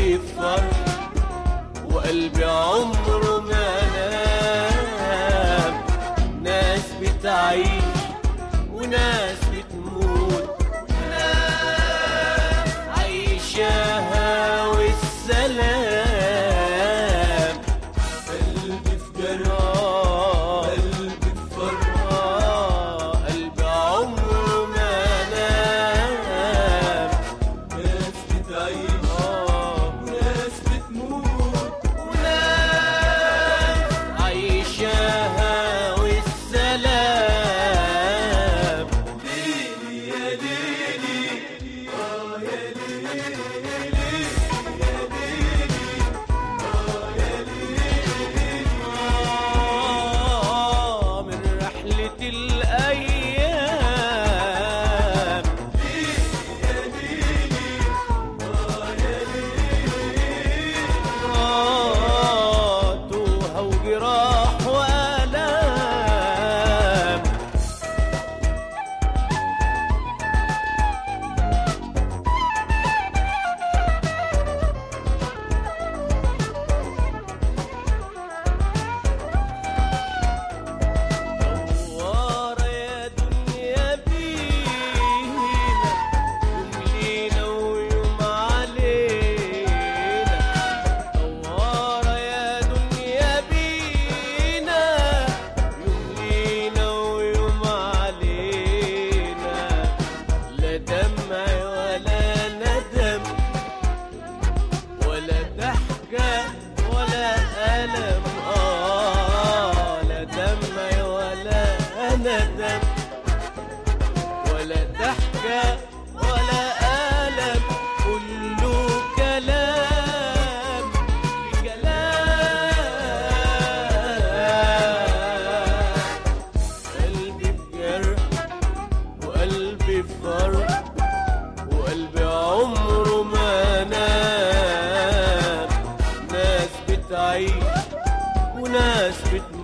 وقلبي في فرح، وقلبي عمره ما نام. ناس بتعيش وناس بتموت، وناس عايشاها والسلام. قلبي في جرح، قلبي في فرح، قلبي عمره ما نام. ناس بتعيش وناس بتموت، وناس عايشاها والسلام. ليلي يا ليلي، يا ليلي، يا ليلي، يا ليلي. من رحلة الأيام. يا ليلي، يا ليلي. توها وجراح وآلام. دوارة يا دنيا بينا، يوم لينا ويوم علينا. دوارة يا دنيا بينا، يوم لينا ويوم علينا. لا دمع ولا ندم، ولا ضحكة ولا ألم. لا دمع ولا ندم، ولا ضحكة ولا ألم. كله كلام في كلام. قلبي في جرح وقلبي في فرح، وقلبي عمره ما نام. ناس بتعيش وناس بتموت،